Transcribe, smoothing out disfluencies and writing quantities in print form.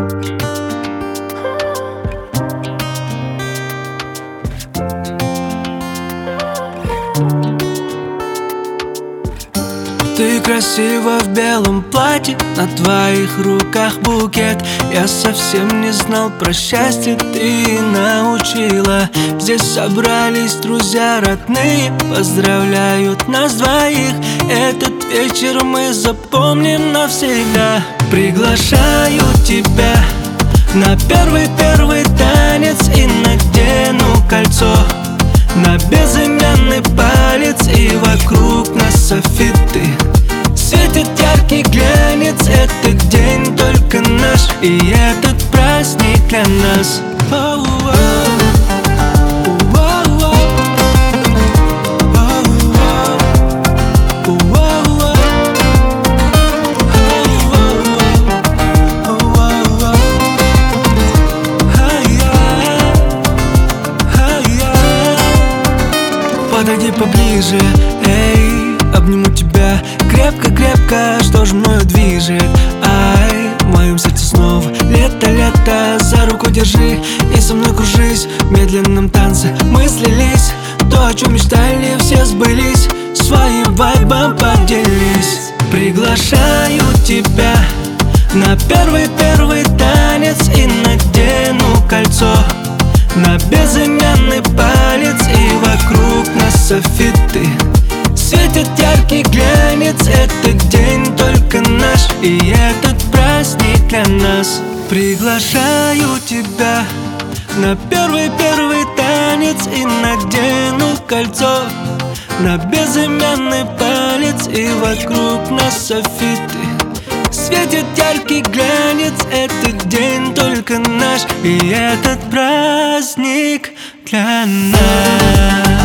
Ты красива в белом платье, на твоих руках букет. Я совсем не знал про счастье, ты научила. Здесь собрались друзья родные, поздравляют нас двоих. Этот вечер мы запомним навсегда. Приглашаю тебя на первый танец и надену кольцо на безымянный палец, и вокруг нас софиты. Светит яркий глянец, этот день только наш, и этот праздник для нас. Подойди поближе, эй, обниму тебя крепко-крепко, что ж мною движет? Ай, в моем сердце снова лето, за руку держи и со мной кружись. В медленном танце мы слились, то, о чем мечтали, все сбылись. Своим вайбом поделись. Приглашаю тебя на первый танец и надену кольцо на безымянный палец, и вокруг нас софиты. Светит яркий глянец, этот день только наш, и этот праздник для нас. Приглашаю тебя на первый танец и надену кольцо на безымянный палец, и вокруг нас софиты. Светит яркий глянец, этот день только наш, и этот праздник для нас.